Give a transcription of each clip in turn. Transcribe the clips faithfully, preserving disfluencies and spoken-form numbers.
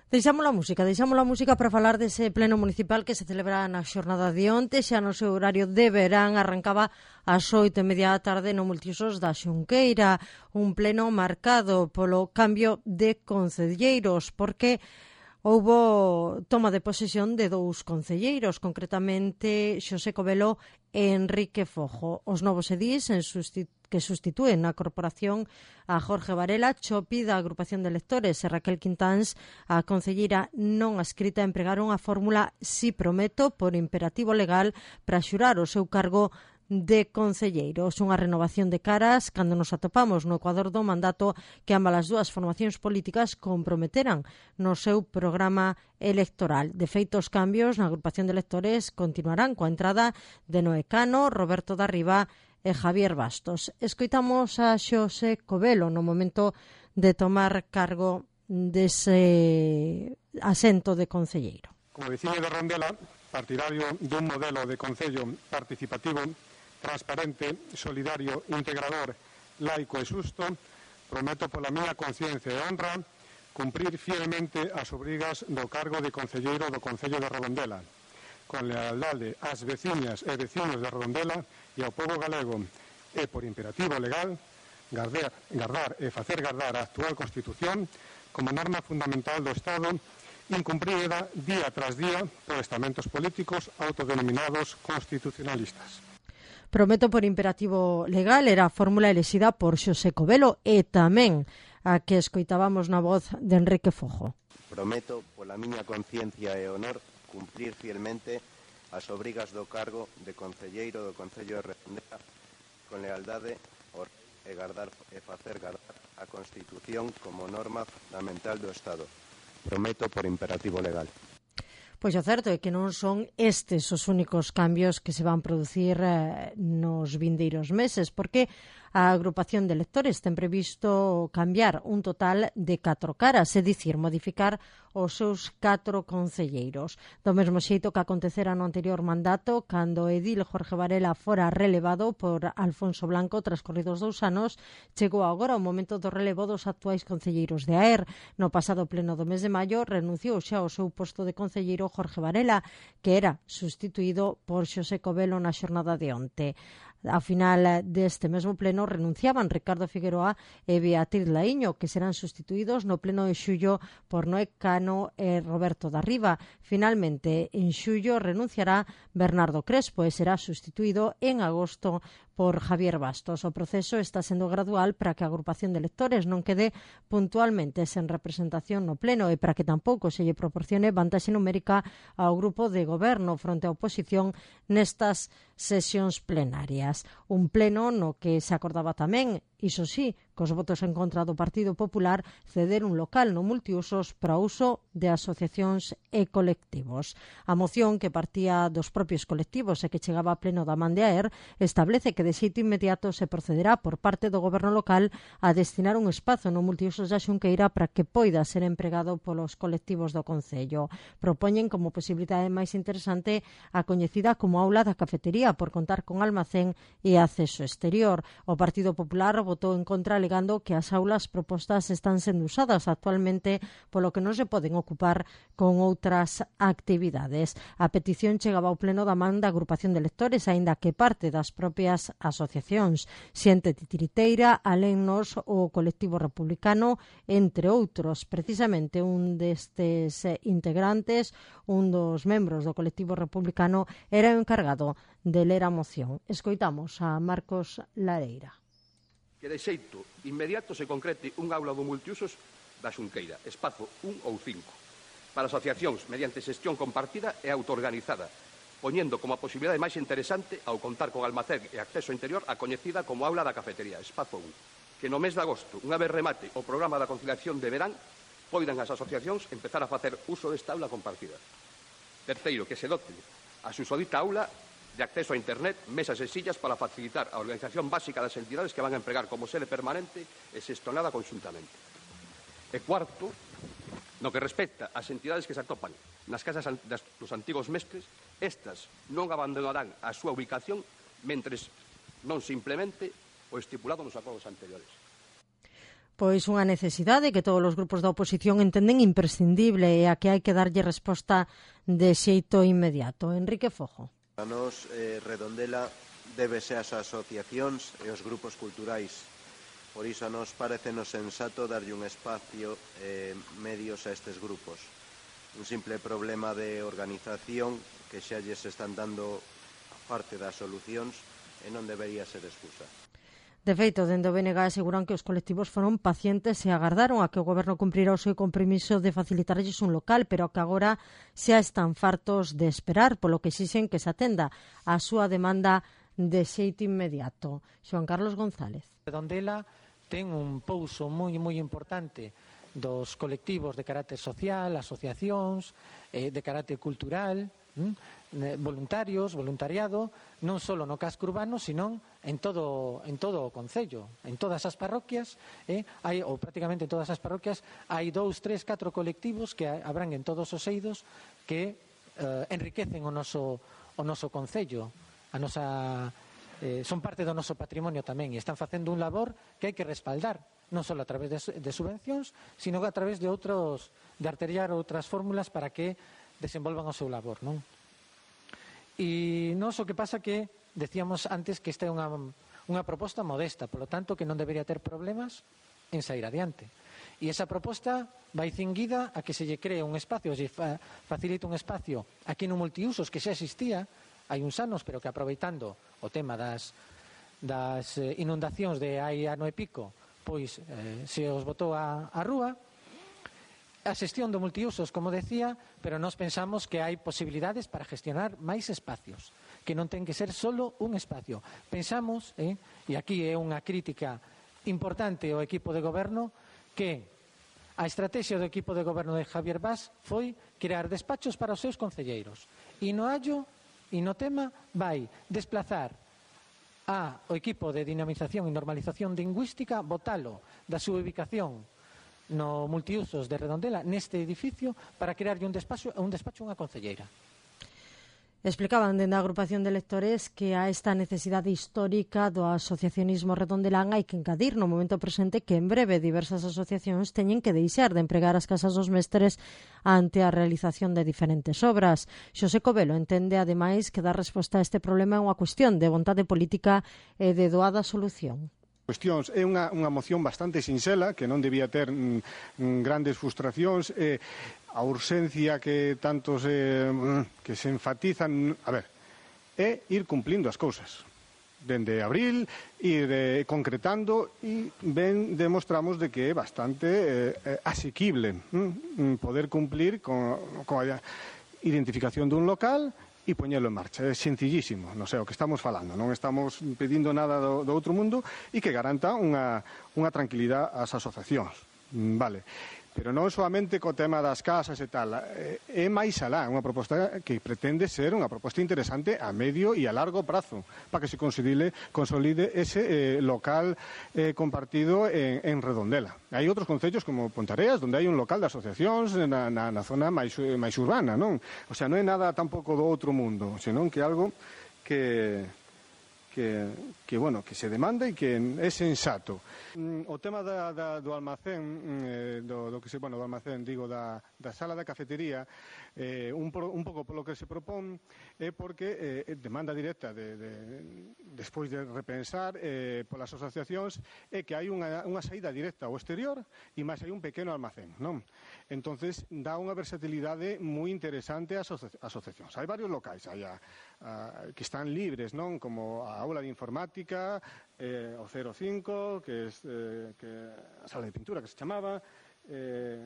Deixamos a música, deixamos a música para falar dese pleno municipal que se celebra na xornada de onte, xa no seu horario de verán, arrancaba ás oito e media da tarde no multiusos da Xunqueira, un pleno marcado polo cambio de concelleiros, porque houbo toma de posesión de dous concelleiros, concretamente Xosé Covelo e Enrique Fojo. Os novos edís en sustitu que sustitúen na corporación a Jorge Varela, Chopi da agrupación de electores e Raquel Quintáns, a concelleira non adscrita, empregaron a fórmula Si prometo por imperativo legal para xurar o seu cargo de concelleiros, unha renovación de caras cando nos atopamos no Ecuador do mandato que ambas as dúas formacións políticas comprometeran no seu programa electoral. De feito, os cambios na agrupación de electores continuarán coa entrada de Noé Cano, Roberto Darriba e Javier Bastos. Escoitamos a Xosé Covelo no momento de tomar cargo dese asento de concelleiro. Como veciño de Rondela, partidario dun modelo de concello participativo, transparente, solidario, integrador, laico e xusto, prometo pola miña conciencia e honra cumprir fielmente as obrigas do cargo de concelleiro do Concello de Redondela, con lealdade ás veciñas e veciños de Redondela e ao pobo galego, e por imperativo legal, gardar, gardar e facer gardar a actual Constitución como norma fundamental do Estado, incumprida día tras día por estamentos políticos autodenominados constitucionalistas. Prometo por imperativo legal era a fórmula elexida por Xosé Covelo e tamén a que escoitábamos na voz de Enrique Fojo. Prometo pola miña conciencia e honor cumprir fielmente as obrigas do cargo de concelleiro do Concello de Redondela con lealdade e gardar e facer gardar a Constitución como norma fundamental do Estado. Prometo por imperativo legal. Pois o certo é que non son estes os únicos cambios que se van producir eh, nos vindeiros meses, porque a agrupación de electores ten previsto cambiar un total de catro caras, é dicir, modificar os seus catro concelleiros. Do mesmo xeito que acontecera no anterior mandato, cando o edil Jorge Varela fora relevado por Alfonso Blanco transcorridos dous anos, chegou agora o momento do relevo dos actuais concelleiros de A E R. No pasado pleno do mes de maio renunciou xa ao seu posto de concelleiro Jorge Varela, que era sustituído por Xosé Covelo na xornada de onte. A final deste mesmo pleno renunciaban Ricardo Figueroa e Beatriz Laíño, que serán sustituídos no pleno de xullo por Noé Cano e Roberto Darriba. Finalmente, en xullo renunciará Bernardo Crespo e será sustituído en agosto por Javier Bastos. O proceso está sendo gradual para que a agrupación de electores non quede puntualmente sen representación no pleno e para que tampouco se lle proporcione vantaxe numérica ao grupo de goberno fronte á oposición nestas sesións plenarias. Un pleno no que se acordaba tamén, iso sí, cos votos en contra do Partido Popular, ceder un local no multiusos para uso de asociacións e colectivos. A moción, que partía dos propios colectivos e que chegaba a pleno da man de A E R, establece que de xeito inmediato se procederá por parte do goberno local a destinar un espazo no multiusos da Xunqueira para que poida ser empregado polos colectivos do Concello. Propoñen como posibilidade máis interesante a coñecida como aula da cafetería por contar con almacén e acceso exterior. O Partido Popular votou en contra alegando que as aulas propostas están sendo usadas actualmente, polo que non se poden ocupar con outras actividades. A petición chegaba ao pleno da man da agrupación de electores, aínda que parte das propias asociacións. Xente Titiriteira, Alennos, o colectivo republicano, entre outros. Precisamente un destes integrantes, un dos membros do colectivo republicano, era o encargado de ler a moción. Escoitamos a Marcos Lareira. Que de xeito inmediato se concrete un aula do multiusos da Xunqueira, espazo un ou cinco, para asociacións mediante xestión compartida e autoorganizada, poñendo como a posibilidade máis interesante ao contar con almacén e acceso interior a coñecida como aula da cafetería, espazo un, que no mes de agosto, unha vez remate o programa da conciliación de verán, poidan as asociacións empezar a facer uso desta aula compartida. Terceiro, que se dote a susodita aula de acceso a internet, mesas e sillas para facilitar a organización básica das entidades que van a empregar como sede permanente e xestionada conxuntamente. E cuarto, no que respecta ás entidades que se atopan nas casas dos antigos mestres, estas non abandonarán a súa ubicación mentres non se implemente o estipulado nos acordos anteriores. Pois unha necesidade que todos os grupos da oposición entenden imprescindible e a que hai que darlle resposta de xeito inmediato. Enrique Fojo. A nos, eh, Redondela débese ás asociacións e aos grupos culturais. Por iso a nos parecenos sensato darlle un espacio e eh, medios a estes grupos. Un simple problema de organización que xa lles están dando parte das solucións e non debería ser excusa. De feito, dende o B N G aseguran que os colectivos foron pacientes e agardaron a que o Goberno cumprira o seu compromiso de facilitarlles un local, pero que agora xa están fartos de esperar, polo que exixen que se atenda a súa demanda de xeito inmediato. Xoan Carlos González. Redondela ten un pouso moi moi importante dos colectivos de carácter social, asociacións, eh, de carácter cultural, hm? voluntarios, voluntariado, non só no casco urbano, sino en todo, en todo o concello, en todas as parroquias, eh, hai, ou prácticamente en todas as parroquias, hai dous, tres, catro colectivos que abranguen todos os eidos que eh, enriquecen o noso, o noso concello, a nosa, eh, son parte do noso patrimonio tamén, e están facendo un labor que hai que respaldar, non só a través de, de subvencións, sino a través de outros, de arteriar outras fórmulas para que desenvolvan o seu labor, non? E nós o que pasa que decíamos antes que esta é unha, unha proposta modesta, polo tanto que non debería ter problemas en sair adiante. E esa proposta vai cinguida a que se lle cree un espacio, se fa, facilita un espacio aquí no multiusos que xa existía hai uns anos, pero que aproveitando o tema das, das inundacións de hai ano e pico, pois eh, se os botou a, a rúa. A xestión do multiusos, como decía, pero nós pensamos que hai posibilidades para gestionar máis espacios, que non ten que ser solo un espacio. Pensamos, eh, e aquí é unha crítica importante ao equipo de goberno, que a estrategia do equipo de goberno de Javier Bas foi crear despachos para os seus concelleiros. E no hallo, e no tema, vai desplazar a, o equipo de dinamización e normalización lingüística, botalo da súa ubicación no multiusos de Redondela, neste edificio, para crearlle un despacho, un despacho unha concelleira. Explicaban dende a agrupación de lectores que a esta necesidade histórica do asociacionismo redondelán hai que engadir no momento presente que en breve diversas asociacións teñen que deixar de empregar as casas dos mestres ante a realización de diferentes obras. Xosé Covelo entende, ademais, que dar resposta a este problema é unha cuestión de vontade política e de doada solución. Cuestións. É unha, unha moción bastante sinxela, que non debía ter mm, grandes frustracións, eh, a urxencia que tanto se, que se enfatizan, a ver, é ir cumplindo as cousas. Dende abril, ir eh, concretando, e ben demostramos de que é bastante eh, asequible mm, poder cumplir con, con a identificación dun local e poñelo en marcha. É sencillísimo, non sei o que estamos falando, non estamos pedindo nada do, do outro mundo e que garanta unha, unha tranquilidade ás asociacións. Vale. Pero non solamente co tema das casas e tal, é máis alá, unha proposta que pretende ser unha proposta interesante a medio e a largo prazo, para que se consolide, consolide ese eh, local eh, compartido en, en Redondela. Hai outros concellos como Pontareas, onde hai un local de asociacións na, na, na zona máis, máis urbana, non? O sea, non é nada tampouco do outro mundo, senón que é algo que... Que, que, bueno, que se demanda e que é sensato. O tema da, da, do almacén, eh, do, do que se, bueno, do almacén, digo, da, da sala da cafetería, eh, un, un pouco polo que se propón é porque eh, demanda directa de, de, despois de repensar eh, polas asociacións é que hai unha, unha saída directa ao exterior e máis hai un pequeno almacén, non? Entonces dá unha versatilidade moi interesante ás asociacións. Hai varios locais, hai a, a, que están libres, non? Como a aula de informática, eh, o cero cinco, que é eh, que, a sala de pintura que se chamaba, eh,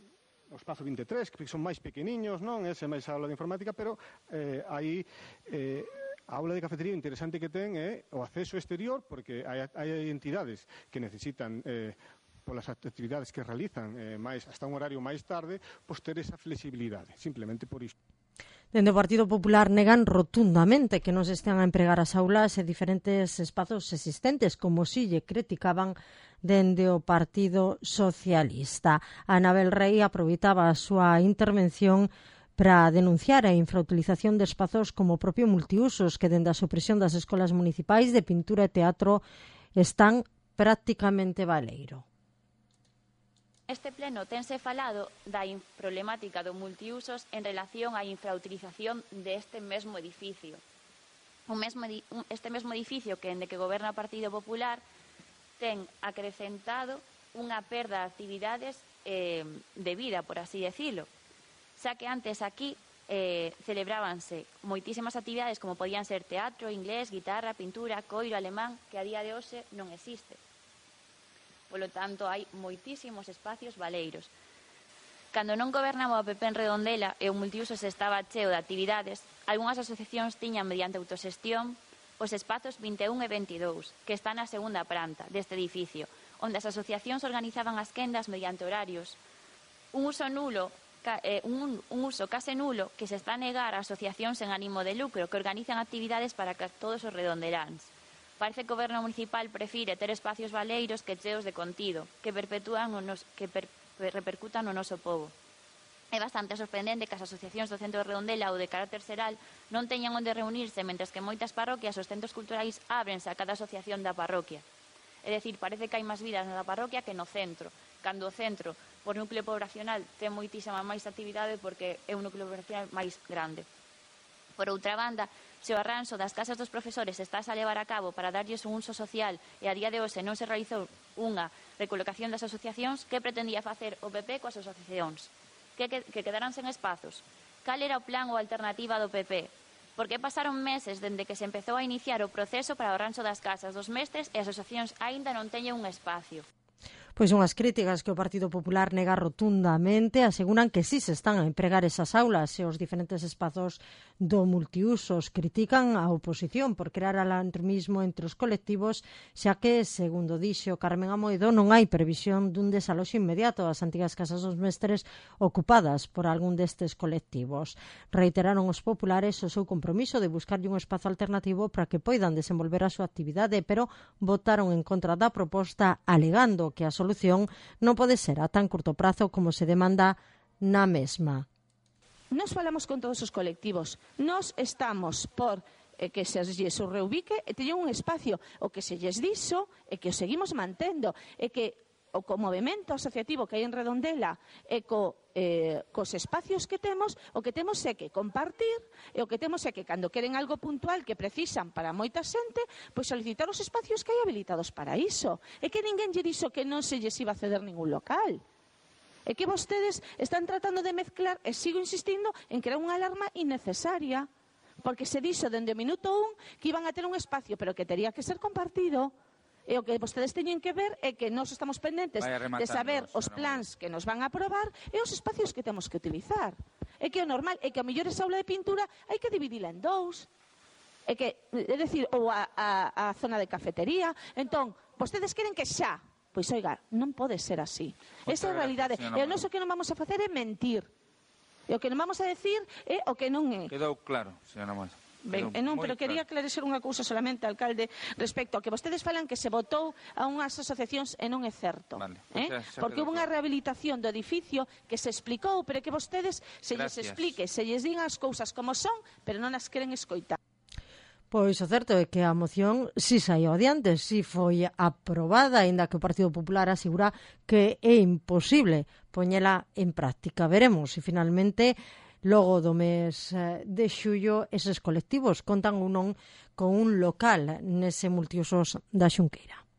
o espazo vinte e tres, que son máis pequeniños, non? Ese máis a aula de informática, pero eh, aí eh, a aula de cafetería interesante que ten é o acceso exterior, porque hai, hai entidades que necesitan eh, polas actividades que realizan eh, máis hasta un horario máis tarde, pois ter esa flexibilidade, simplemente por isto. Dende o Partido Popular negan rotundamente que non se estean a empregar as aulas e diferentes espazos existentes, como si lle criticaban dende o Partido Socialista. Anabel Rei aproveitaba a súa intervención para denunciar a infrautilización de espazos como o propio multiusos, que dende a supresión das escolas municipais de pintura e teatro están prácticamente baleiro. Neste pleno tense falado da problemática do multiusos en relación á infrautilización deste mesmo edificio. Un mesmo, este mesmo edificio que, dende que goberna o Partido Popular, ten acrecentado unha perda de actividades eh, de vida, por así decirlo. Xa que antes aquí eh, celebrábanse moitísimas actividades como podían ser teatro, inglés, guitarra, pintura, coiro, alemán, que a día de hoxe non existe. Polo tanto, hai moitísimos espacios baleiros. Cando non gobernaba o P P en Redondela e o multiusos estaba cheo de actividades, algunhas asociacións tiñan mediante autoxestión os espazos vinte e un e vinte e dous, que están na segunda planta deste edificio, onde as asociacións organizaban as quendas mediante horarios. Un uso nulo, eh, un, un uso case nulo que se está a negar a asociacións en ánimo de lucro que organizan actividades para que todos os redondeláns. Parece que o goberno municipal prefire ter espacios baleiros que cheos de contido, que perpetúan o nos, que per, repercutan no noso pobo. É bastante sorprendente que as asociacións do centro de Redondela ou de carácter xeral non teñan onde reunirse, mentres que moitas parroquias os centros culturais ábrense a cada asociación da parroquia. É dicir, parece que hai máis vidas na parroquia que no centro, cando o centro, por núcleo poblacional, ten moitísima máis actividade porque é un núcleo poblacional máis grande. Por outra banda, se o arranxo das casas dos profesores está a levar a cabo para darlles un uso social e a día de hoxe non se realizou unha recolocación das asociacións, que pretendía facer o P P coas asociacións? Que, que, que quedaran sen espazos? Cal era o plan ou alternativa do P P? Porque pasaron meses dende que se empezou a iniciar o proceso para o arranxo das casas dos mestres e as asociacións aínda non teñen un espacio. Pois unhas críticas que o Partido Popular nega rotundamente, aseguran que si se están a empregar esas aulas e os diferentes espazos do multiusos. Critican a oposición por crear alarmismo entre os colectivos, xa que, segundo dixo Carmen Amoedo, non hai previsión dun desaloxo inmediato das antigas casas dos mestres ocupadas por algún destes colectivos. Reiteraron os populares o seu compromiso de buscarlle un espazo alternativo para que poidan desenvolver a súa actividade, pero votaron en contra da proposta, alegando que a solución non pode ser a tan curto prazo como se demanda na mesma. Nos falamos con todos os colectivos. Nos estamos por eh, que se lles o reubique e teñen un espacio. O que se lles dixo é que o seguimos mantendo e que o co movimento asociativo que hai en Redondela e co, eh, cos espacios que temos, o que temos é que compartir e o que temos é que cando queren algo puntual que precisan para moita xente, pois solicitar os espacios que hai habilitados para iso. É que ninguén lle dixo que non se lles iba a ceder ningún local. É que vostedes están tratando de mezclar, e sigo insistindo, en crear unha alarma innecesaria, porque se dixo dende o minuto un que iban a ter un espacio, pero que tería que ser compartido. E o que vostedes teñen que ver é que nós estamos pendentes de saber os plans que nos van a aprobar e os espacios que temos que utilizar. É que o normal é que a mellor esa aula de pintura hai que dividila en dous. É que, é dicir, ou a, a, a zona de cafetería. Entón, vostedes queren que xa. Pois, oiga, non pode ser así. Esa é a realidade. E o noso que non vamos a facer é mentir. E o que non vamos a decir é o que non é. Quedou claro, señora Moes. Ben, non, pero quería aclarecer unha cousa solamente, alcalde, respecto a que vostedes falan que se votou a unhas asociacións e non é certo. Vale, eh? xa, xa Porque houve unha rehabilitación do edificio que se explicou, pero que vostedes se lles explique, se lles digan as cousas como son, pero non as queren escoitar. Pois o certo é que a moción si saiu adiante, si foi aprobada, aínda que o Partido Popular asegura que é imposible poñela en práctica. Veremos se finalmente logo do mes de xullo eses colectivos contan ou non con un local nese multiusos da Xunqueira.